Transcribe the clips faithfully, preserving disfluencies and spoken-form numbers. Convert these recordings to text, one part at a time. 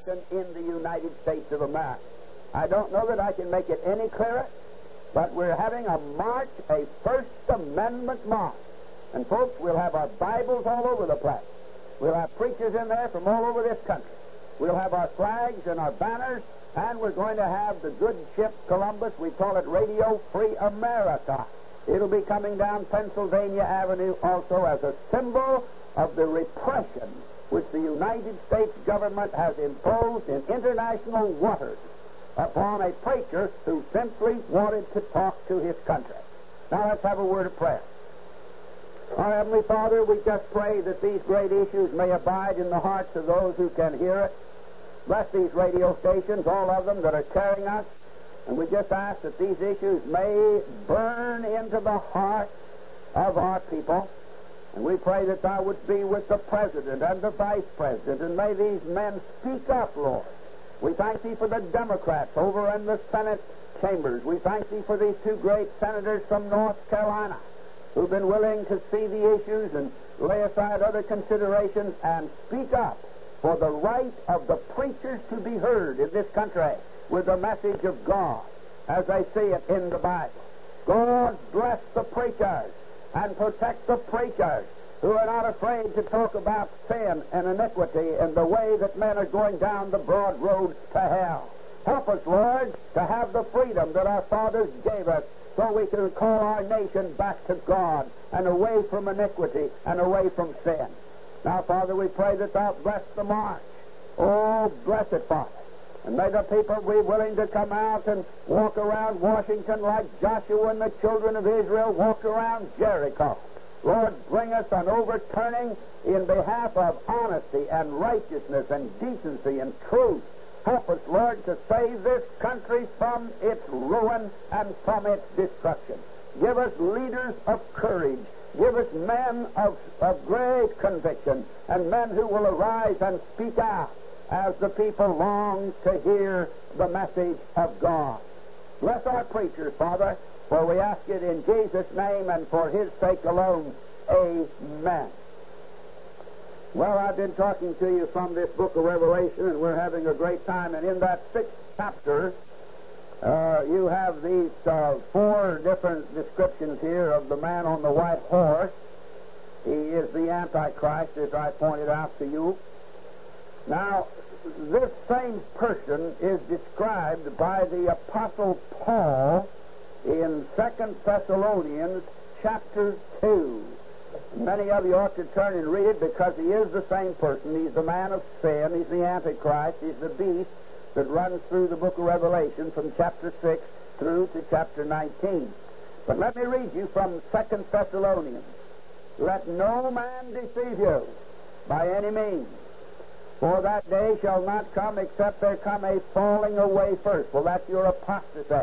happen in the United States of America. I don't know that I can make it any clearer, but we're having a march, a First Amendment march. And folks, we'll have our Bibles all over the place. We'll have preachers in there from all over this country. We'll have our flags and our banners, and we're going to have the good ship Columbus. We call it Radio Free America. It'll be coming down Pennsylvania Avenue also as a symbol of the repression which the United States government has imposed in international waters upon a preacher who simply wanted to talk to his country. Now let's have a word of prayer. Our Heavenly Father, we just pray that these great issues may abide in the hearts of those who can hear it. Bless these radio stations, all of them that are carrying us, and we just ask that these issues may burn into the heart of our people. And we pray that Thou wouldst be with the President and the Vice President, and may these men speak up, Lord. We thank Thee for the Democrats over in the Senate chambers. We thank Thee for these two great senators from North Carolina who've been willing to see the issues and lay aside other considerations and speak up for the right of the preachers to be heard in this country with the message of God as they see it in the Bible. God bless the preachers and protect the preachers who are not afraid to talk about sin and iniquity and the way that men are going down the broad road to hell. Help us, Lord, to have the freedom that our fathers gave us so we can call our nation back to God and away from iniquity and away from sin. Now, Father, we pray that Thou bless the march. Oh, bless it, Father. And may the people be willing to come out and walk around Washington like Joshua and the children of Israel walked around Jericho. Lord, bring us an overturning in behalf of honesty and righteousness and decency and truth. Help us, Lord, to save this country from its ruin and from its destruction. Give us leaders of courage. Give us men of, of great conviction and men who will arise and speak out as the people long to hear the message of God. Bless our preachers, Father, for we ask it in Jesus' name and for His sake alone. Amen. Well, I've been talking to you from this book of Revelation, and we're having a great time. And in that sixth chapter, uh, you have these uh, four different descriptions here of the man on the white horse. He is the Antichrist, as I pointed out to you. Now, this same person is described by the Apostle Paul in Second Thessalonians chapter two. Many of you ought to turn and read it because he is the same person. He's the man of sin. He's the Antichrist. He's the beast that runs through the book of Revelation from chapter six through to chapter nineteen. But let me read you from Second Thessalonians. Let no man deceive you by any means, for that day shall not come except there come a falling away first. Well, that's your apostasy.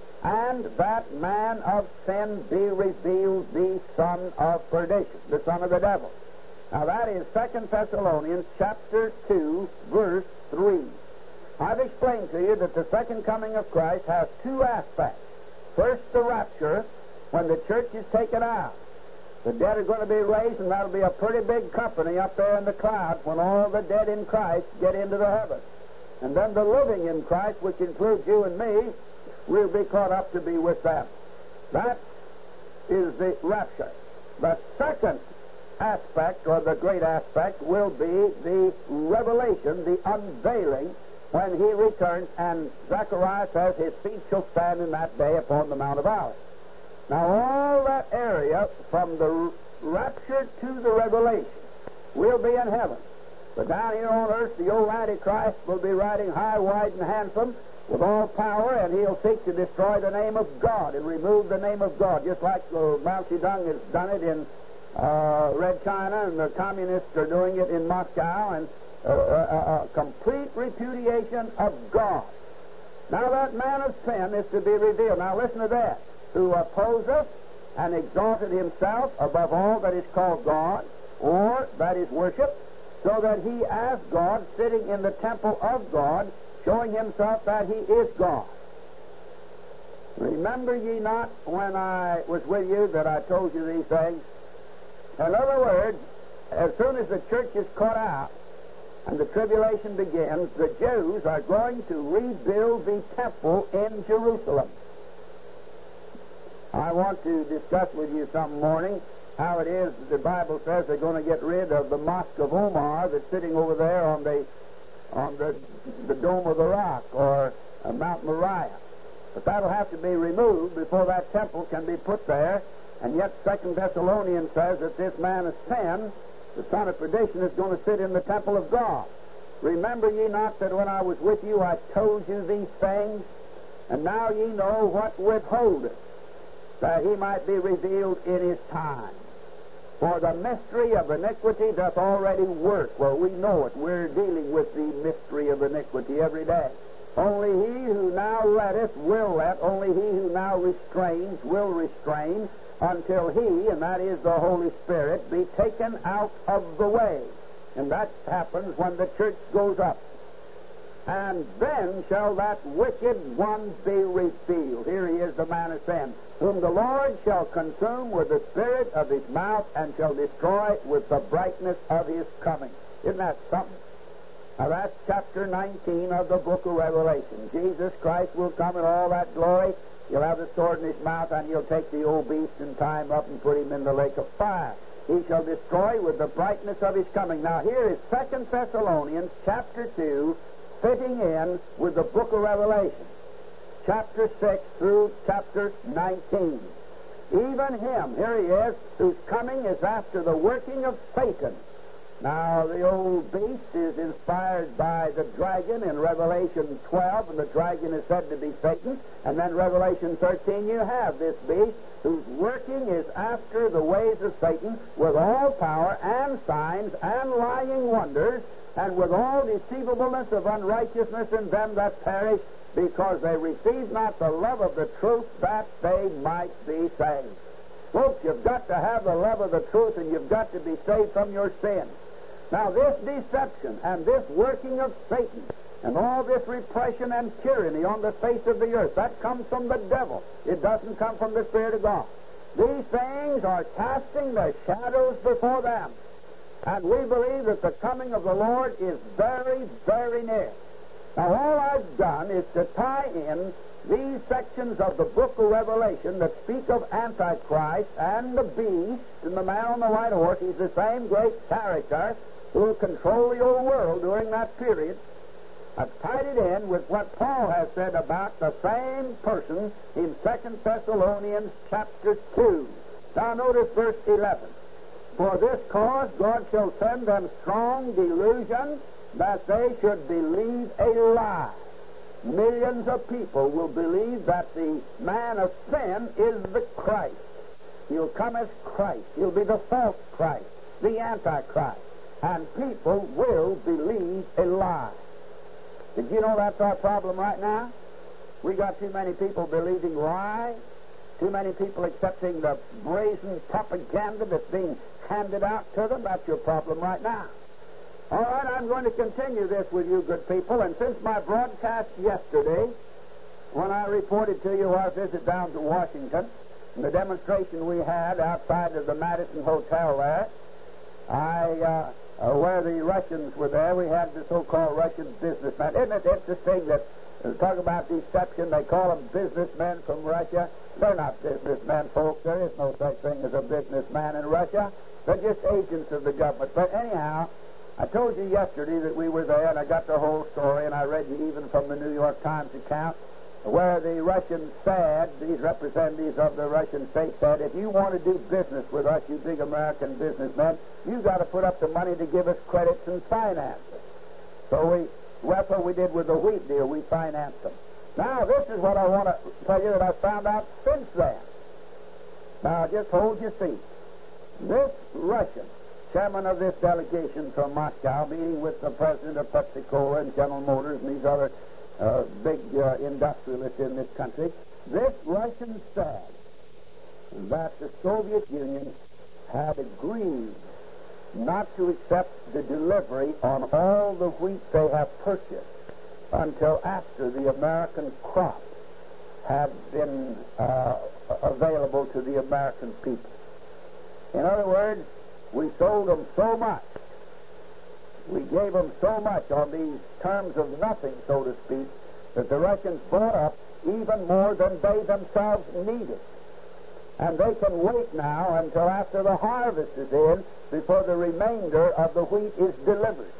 And that man of sin be revealed, the son of perdition, the son of the devil. Now that is Second Thessalonians chapter two, verse three. I've explained to you that the second coming of Christ has two aspects. First, the rapture, when the church is taken out. The dead are going to be raised, and that'll be a pretty big company up there in the clouds when all the dead in Christ get into the heavens. And then the living in Christ, which includes you and me, will be caught up to be with them. That is the rapture. The second aspect, or the great aspect, will be the revelation, the unveiling, when he returns, and Zechariah says his feet shall stand in that day upon the Mount of Olives. Now all that area from the rapture to the revelation will be in heaven. But down here on earth, the old Antichrist will be riding high, wide, and handsome with all power, and he'll seek to destroy the name of God and remove the name of God, just like uh, Mao Zedong has done it in uh, Red China, and the communists are doing it in Moscow, and uh, a, a complete repudiation of God. Now that man of sin is to be revealed. Now listen to that. Who opposeth and exalted himself above all that is called God, or that is worshipped, so that he as God, sitting in the temple of God, showing himself that he is God. Remember ye not when I was with you that I told you these things? In other words, as soon as the church is caught out, and the tribulation begins, the Jews are going to rebuild the temple in Jerusalem. I want to discuss with you some morning how it is that the Bible says they're going to get rid of the Mosque of Omar that's sitting over there on the on the, the Dome of the Rock, or uh, Mount Moriah. But that'll have to be removed before that temple can be put there. And yet Second Thessalonians says that this man of sin, the son of perdition, is going to sit in the temple of God. Remember ye not that when I was with you I told you these things? And now ye know what withholdeth, that he might be revealed in his time. For the mystery of iniquity doth already work. Well, we know it. We're dealing with the mystery of iniquity every day. Only he who now letteth will let, only he who now restrains will restrain, until he, and that is the Holy Spirit, be taken out of the way. And that happens when the church goes up. And then shall that wicked one be revealed. Here he is, the man of sin, whom the Lord shall consume with the spirit of his mouth, and shall destroy with the brightness of his coming. Isn't that something? Now that's chapter nineteen of the book of Revelation. Jesus Christ will come in all that glory. He'll have the sword in his mouth, and he'll take the old beast and tie him up and put him in the lake of fire. He shall destroy with the brightness of his coming. Now here is Second Thessalonians chapter two, fitting in with the book of Revelation, chapter six through chapter nineteen. Even him, here he is, whose coming is after the working of Satan. Now, the old beast is inspired by the dragon in Revelation twelve, and the dragon is said to be Satan. And then Revelation thirteen, you have this beast whose working is after the ways of Satan, with all power and signs and lying wonders, and with all deceivableness of unrighteousness in them that perish, because they receive not the love of the truth, that they might be saved. Folks, you've got to have the love of the truth, and you've got to be saved from your sins. Now, this deception and this working of Satan and all this repression and tyranny on the face of the earth, that comes from the devil. It doesn't come from the Spirit of God. These things are casting their shadows before them. And we believe that the coming of the Lord is very, very near. Now, all I've done is to tie in these sections of the book of Revelation that speak of Antichrist and the beast and the man on the white horse. He's the same great character who will control the old world during that period. I've tied it in with what Paul has said about the same person in Second Thessalonians chapter two. Now notice verse eleven. For this cause God shall send them strong delusion, that they should believe a lie. Millions of people will believe that the man of sin is the Christ. He'll come as Christ. He'll be the false Christ, the Antichrist. And people will believe a lie. Did you know that's our problem right now? We got too many people believing lies, too many people accepting the brazen propaganda that's being handed out to them. That's your problem right now. All right, I'm going to continue this with you, good people. And since my broadcast yesterday, when I reported to you our visit down to Washington, and the demonstration we had outside of the Madison Hotel there, I, uh, uh, where the Russians were there, we had the so-called Russian businessmen. Isn't it interesting that, uh, talk about deception, they call them businessmen from Russia? They're not businessmen, folks. There is no such thing as a businessman in Russia. They're just agents of the government. But anyhow, I told you yesterday that we were there, and I got the whole story, and I read you even from the New York Times account, where the Russians said, these representatives of the Russian state said, if you want to do business with us, you big American businessmen, you've got to put up the money to give us credits and finance it. So we, well, that's what we did with the wheat deal. We financed them. Now, this is what I want to tell you that I found out since then. Now, just hold your seat. This Russian chairman of this delegation from Moscow, meeting with the president of Pepsi-Cola and General Motors and these other uh, big uh, industrialists in this country, this Russian said that the Soviet Union had agreed not to accept the delivery on all the wheat they have purchased until after the American crop had been uh, available to the American people. In other words, we sold them so much We gave them so much on these terms of nothing, so to speak, that the Russians bought up even more than they themselves needed. And they can wait now until after the harvest is in before the remainder of the wheat is delivered.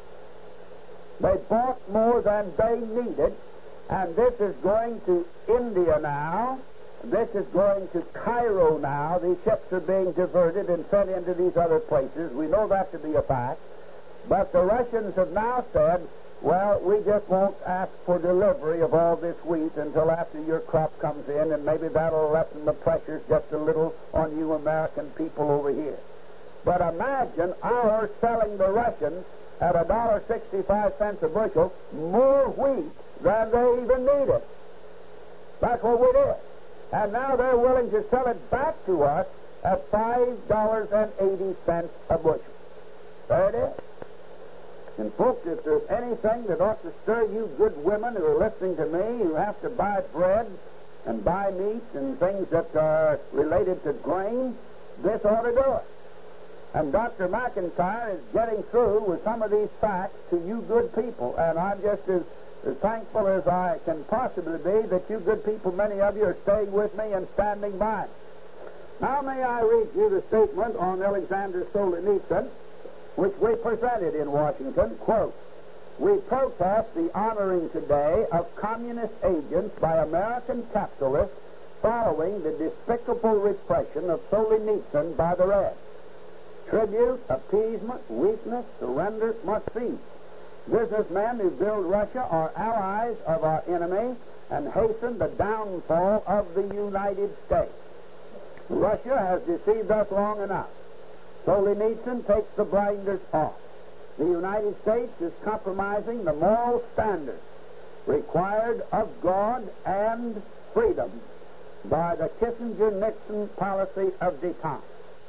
They bought more than they needed, and this is going to India now. This is going to Cairo now. These ships are being diverted and sent into these other places. We know that to be a fact. But the Russians have now said, well, we just won't ask for delivery of all this wheat until after your crop comes in, and maybe that'll lessen the pressures just a little on you American people over here. But imagine our selling the Russians at a dollar sixty-five cents a bushel more wheat than they even needed. That's what we did. And now they're willing to sell it back to us at five dollars and eighty cents a bushel. There it is. And folks, if there's anything that ought to stir you good women who are listening to me, who have to buy bread and buy meat and things that are related to grain, this ought to do it. And Doctor McIntyre is getting through with some of these facts to you good people, and I'm just as, as thankful as I can possibly be that you good people, many of you, are staying with me and standing by me. Now may I read you the statement on Alexander Solzhenitsyn, which we presented in Washington. Quote, "We protest the honoring today of communist agents by American capitalists following the despicable repression of Solzhenitsyn by the Reds. Tribute, appeasement, weakness, surrender must cease. Businessmen who build Russia are allies of our enemy and hasten the downfall of the United States. Russia has deceived us long enough. Solzhenitsyn takes the blinders off. The United States is compromising the moral standards required of God and freedom by the Kissinger-Nixon policy of detente.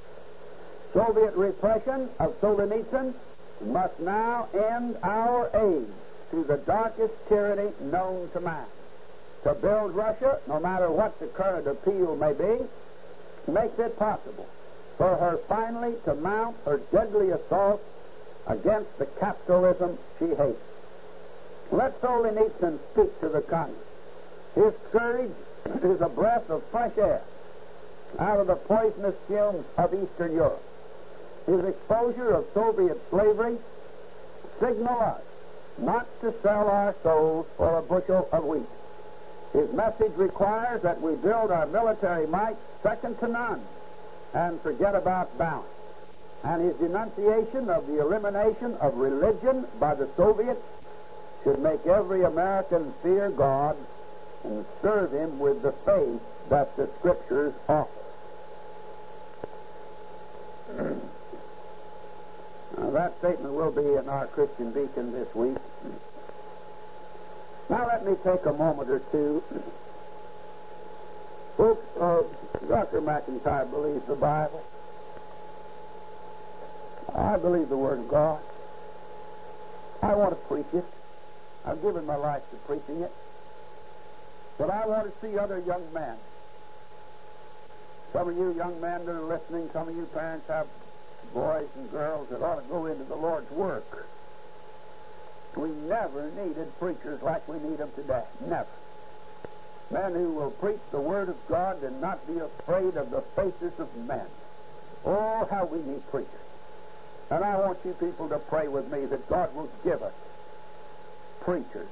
Soviet repression of Solzhenitsyn must now end our aid to the darkest tyranny known to man. To build Russia, no matter what the current appeal may be, makes it possible for her finally to mount her deadly assault against the capitalism she hates. Let Solzhenitsyn speak to the Congress. His courage is a breath of fresh air out of the poisonous fumes of Eastern Europe. His exposure of Soviet slavery signal us not to sell our souls for a bushel of wheat. His message requires that we build our military might second to none and forget about balance. And his denunciation of the elimination of religion by the Soviets should make every American fear God and serve him with the faith that the Scriptures offer. Now, that statement will be in our Christian Beacon this week. Now let me take a moment or two. Folks, uh, Doctor McIntyre believes the Bible. I believe the Word of God. I want to preach it. I've given my life to preaching it. But I want to see other young men. Some of you young men that are listening, some of you parents have boys and girls that ought to go into the Lord's work. We never needed preachers like we need them today. Never. Men who will preach the Word of God and not be afraid of the faces of men. Oh, how we need preachers. And I want you people to pray with me that God will give us preachers.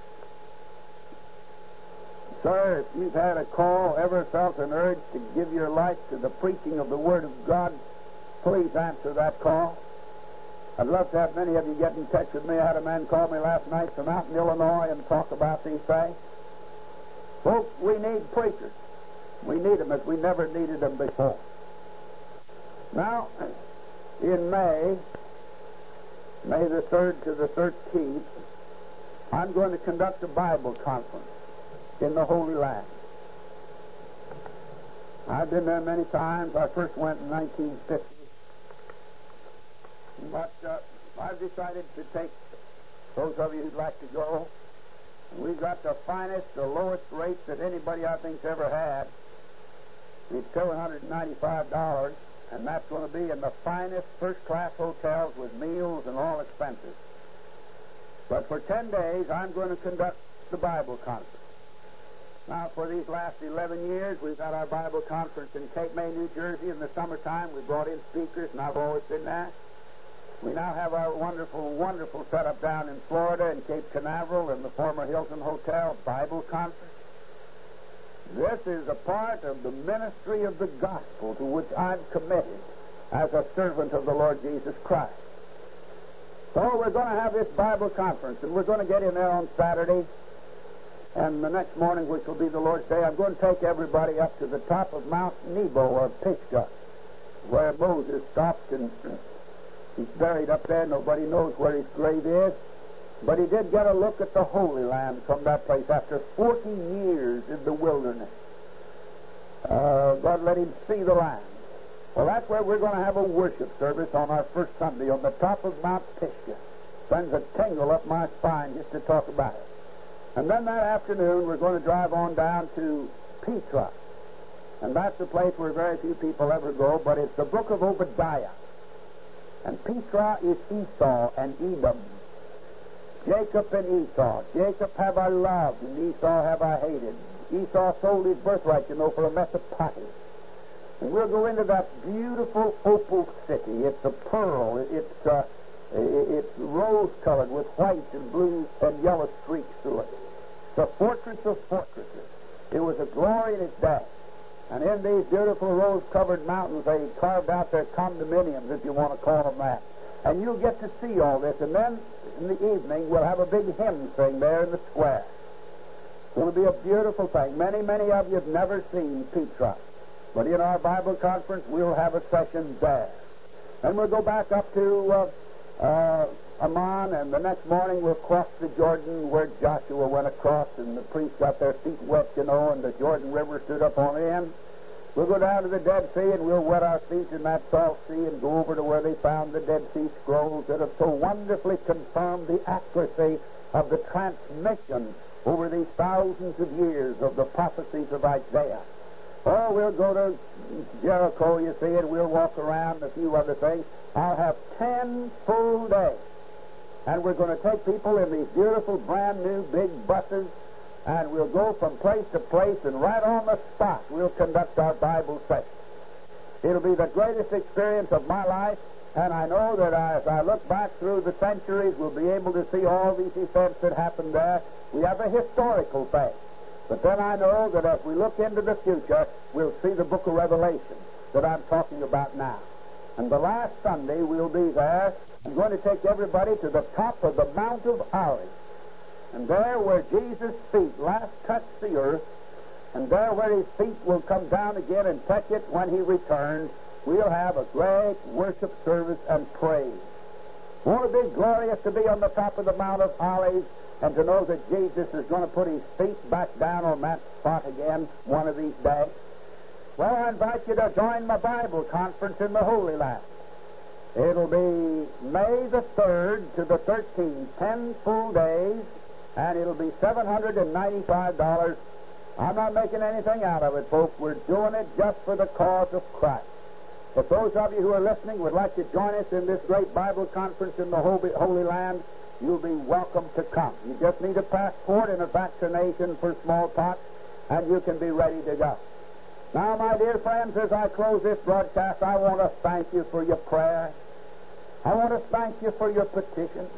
Sir, if you've had a call, ever felt an urge to give your life to the preaching of the Word of God, please answer that call. I'd love to have many of you get in touch with me. I had a man call me last night from out in Illinois and talk about these things. Folks, we need preachers. We need them as we never needed them before. Now, in May, May the third to the thirteenth, I'm going to conduct a Bible conference in the Holy Land. I've been there many times. I first went in nineteen fifty. But uh, I've decided to take those of you who'd like to go. We've got the finest, the lowest rates that anybody I think's ever had. It's seven hundred ninety-five dollars, and that's going to be in the finest first-class hotels with meals and all expenses. But for ten days, I'm going to conduct the Bible conference. Now, for these last eleven years, we've had our Bible conference in Cape May, New Jersey. In the summertime, we brought in speakers, and I've always been there. We now have our wonderful, wonderful setup down in Florida in Cape Canaveral in the former Hilton Hotel Bible conference. This is a part of the ministry of the gospel to which I'm committed as a servant of the Lord Jesus Christ. So we're going to have this Bible conference, and we're going to get in there on Saturday. And the next morning, which will be the Lord's Day, I'm going to take everybody up to the top of Mount Nebo, or Pisgah, where Moses stopped, and he's buried up there. Nobody knows where his grave is. But he did get a look at the Holy Land from that place after forty years in the wilderness. Uh, God let him see the land. Well, that's where we're going to have a worship service on our first Sunday on the top of Mount Pisgah. Sends a tingle up my spine just to talk about it. And then that afternoon, we're going to drive on down to Petra. And that's a place where very few people ever go, but it's the book of Obadiah. And Petra is Esau and Edom. Jacob and Esau. Jacob have I loved, and Esau have I hated. Esau sold his birthright, you know, for a mess of pottage. And we'll go into that beautiful opal city. It's a pearl. It's uh, it's rose-colored with white and blue and yellow streaks through it. The fortress of fortresses. It was a glory in its day. And in these beautiful rose-covered mountains, they carved out their condominiums, if you want to call them that. And you'll get to see all this. And then in the evening, we'll have a big hymn sing there in the square. It's going to be a beautiful thing. Many, many of you have never seen Petra. But in our Bible conference, we'll have a session there. Then we'll go back up to uh, uh, Amman, and the next morning we'll cross the Jordan where Joshua went across, and the priests got their feet wet, you know, and the Jordan River stood up on the end. We'll go down to the Dead Sea, and we'll wet our feet in that salt sea and go over to where they found the Dead Sea Scrolls that have so wonderfully confirmed the accuracy of the transmission over these thousands of years of the prophecies of Isaiah. Or we'll go to Jericho, you see, and we'll walk around, a few other things. I'll have ten full days. And we're going to take people in these beautiful, brand new, big buses, and we'll go from place to place, and right on the spot, we'll conduct our Bible session. It'll be the greatest experience of my life, and I know that as I look back through the centuries, we'll be able to see all these events that happened there. We have a historical thing. But then I know that as we look into the future, we'll see the book of Revelation that I'm talking about now. And the last Sunday, we'll be there. I'm going to take everybody to the top of the Mount of Olives. And there where Jesus' feet last touched the earth, and there where his feet will come down again and touch it when he returns, we'll have a great worship service and praise. Won't it be glorious to be on the top of the Mount of Olives and to know that Jesus is going to put his feet back down on that spot again one of these days? Well, I invite you to join my Bible conference in the Holy Land. It'll be May the third to the thirteenth, ten full days, and it'll be seven hundred ninety-five dollars. I'm not making anything out of it, folks. We're doing it just for the cause of Christ. If those of you who are listening would like to join us in this great Bible conference in the Holy Land, you'll be welcome to come. You just need a passport and a vaccination for smallpox, and you can be ready to go. Now, my dear friends, as I close this broadcast, I want to thank you for your prayer. I want to thank you for your petitions.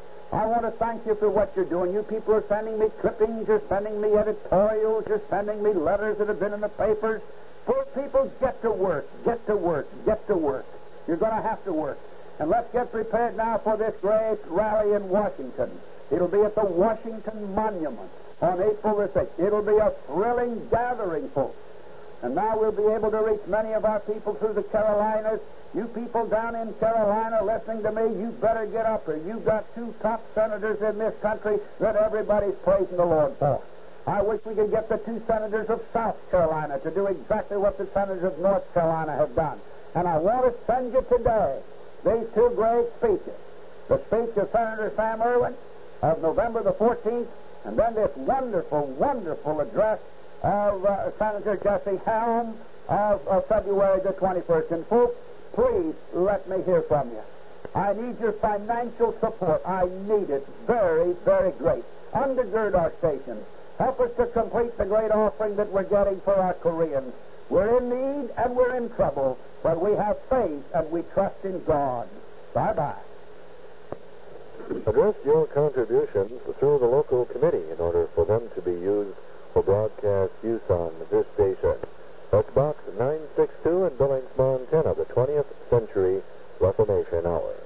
I want to thank you for what you're doing. You people are sending me clippings, you're sending me editorials, you're sending me letters that have been in the papers. Poor people, get to work, get to work, get to work. You're going to have to work. And let's get prepared now for this great rally in Washington. It'll be at the Washington Monument on April the sixth. It'll be a thrilling gathering, folks. And now we'll be able to reach many of our people through the Carolinas. You people down in Carolina listening to me, you better get up here. You've got two top senators in this country that everybody's praising the Lord for. I wish we could get the two senators of South Carolina to do exactly what the senators of North Carolina have done. And I want to send you today these two great speeches. The speech of Senator Sam Erwin of November the fourteenth, and then this wonderful, wonderful address of uh, Senator Jesse Helm of, of February the twenty-first. And folks, please let me hear from you. I need your financial support. I need it very, very great. Undergird our station. Help us to complete the great offering that we're getting for our Koreans. We're in need and we're in trouble, but we have faith and we trust in God. Bye-bye. Address your contributions through the local committee in order for them to be used for broadcast use on this station. That's Box nine sixty-two in Billings, Montana, the twentieth Century Reformation Hour.